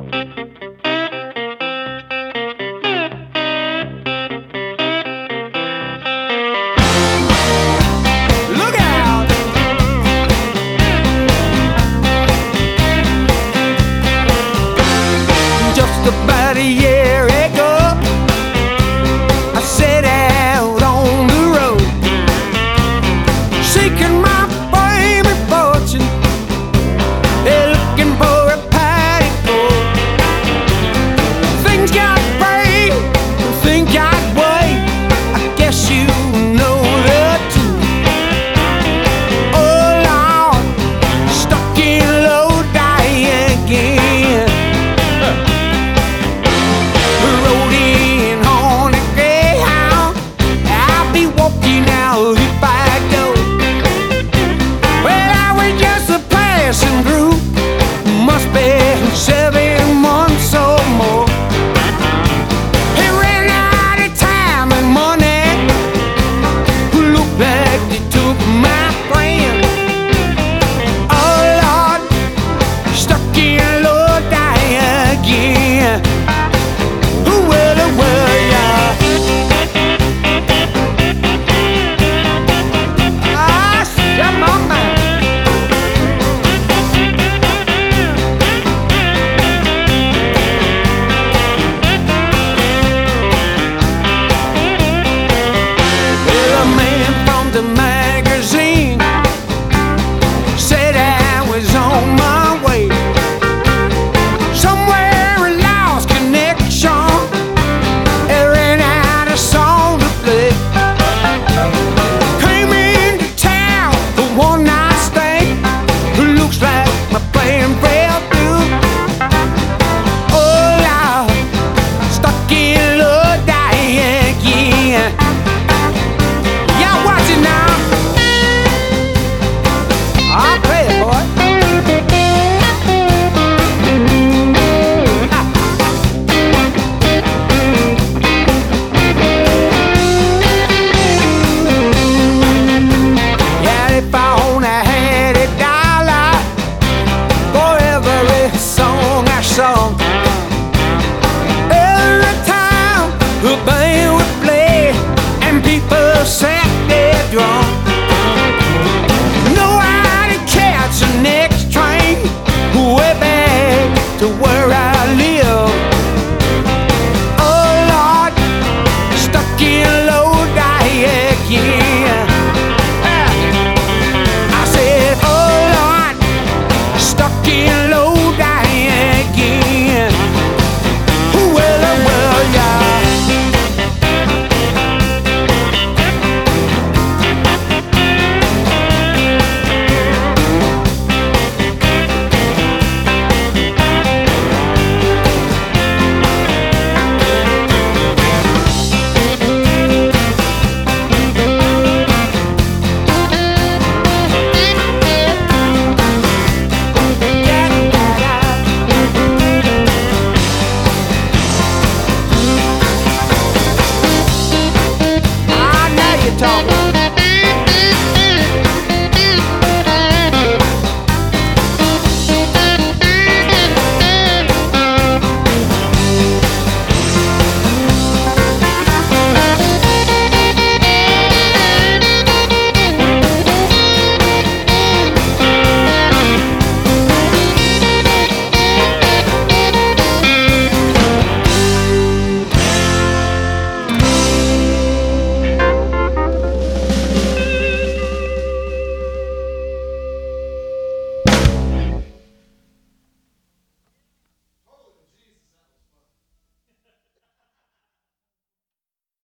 About a year ago, I set out on the road, seeking my fame and fortune, looking for a patty gold. Things got brave, things got way. I guess you know the truth. Oh Lord, stuck in low die again. Must be 7 months or more. He ran out of time and money. Looked like they took my friend. Oh Lord, stuck in low die again. Well, yeah. Ah, shut my mind. The magazine said I was on my way, somewhere I lost connection, I ran out of song to play. Came into town for one night stay. Looks like my plan fell through. Oh Lord, stuck in low die again. Song